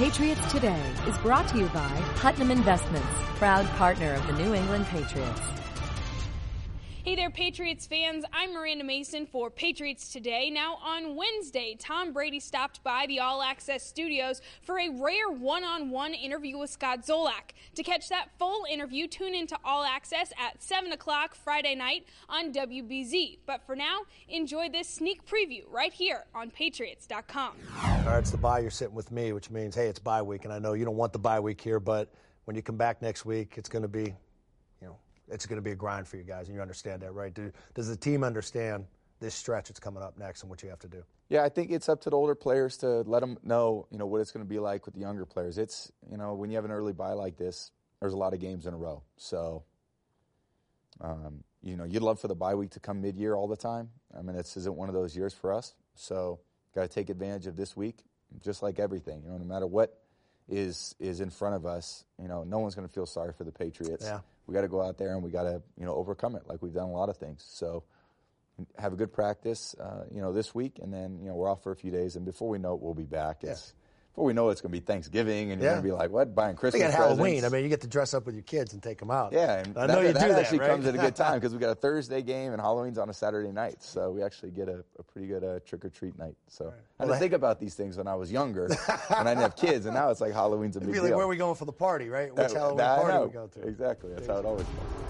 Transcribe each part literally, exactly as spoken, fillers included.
Patriots Today is brought to you by Putnam Investments, proud partner of the New England Patriots. Hey there, Patriots fans. I'm Miranda Mason for Patriots Today. Now, on Wednesday, Tom Brady stopped by the All Access Studios for a rare one-on-one interview with Scott Zolak. To catch that full interview, tune into All Access at seven o'clock Friday night on W B Z. But for now, enjoy this sneak preview right here on Patriots dot com. All right, it's the bye. You're sitting with me, which means, hey, it's bye week. And I know you don't want the bye week here, but when you come back next week, it's going to be, you know, it's going to be a grind for you guys, and you understand that, right? Do, does the team understand this stretch that's coming up next and what you have to do? Yeah, I think it's up to the older players to let them know, you know, what it's going to be like with the younger players. It's, you know, when you have an early bye like this, there's a lot of games in a row. So, um, you know, you'd love for the bye week to come mid-year all the time. I mean, this isn't one of those years for us. So, got to take advantage of this week, just like everything. You know, no matter what is is in front of us, you know, no one's going to feel sorry for the Patriots. Yeah. We got to go out there and we got to, you know, overcome it like we've done a lot of things. So have a good practice, uh, you know, this week, and then, you know, we're off for a few days, and before we know it, we'll be back. It's, yeah. Before we know it, it's going to be Thanksgiving, and you're yeah. going to be like, what, buying Christmas presents? presents? Halloween. I mean, you get to dress up with your kids and take them out. Yeah, and I that, know you that do that, actually right? comes at a good time because we got a Thursday game, and Halloween's on a Saturday night, so we actually get a, a pretty good uh, trick-or-treat night. So right. I had well, to think about these things when I was younger, and I didn't have kids, and now it's like Halloween's a big deal. Like, where are we going for the party, right? Which that, Halloween that, party are we go to? Exactly. That's how it always goes.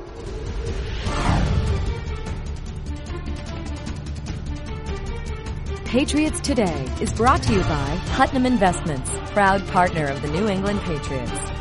Patriots Today is brought to you by Putnam Investments, proud partner of the New England Patriots.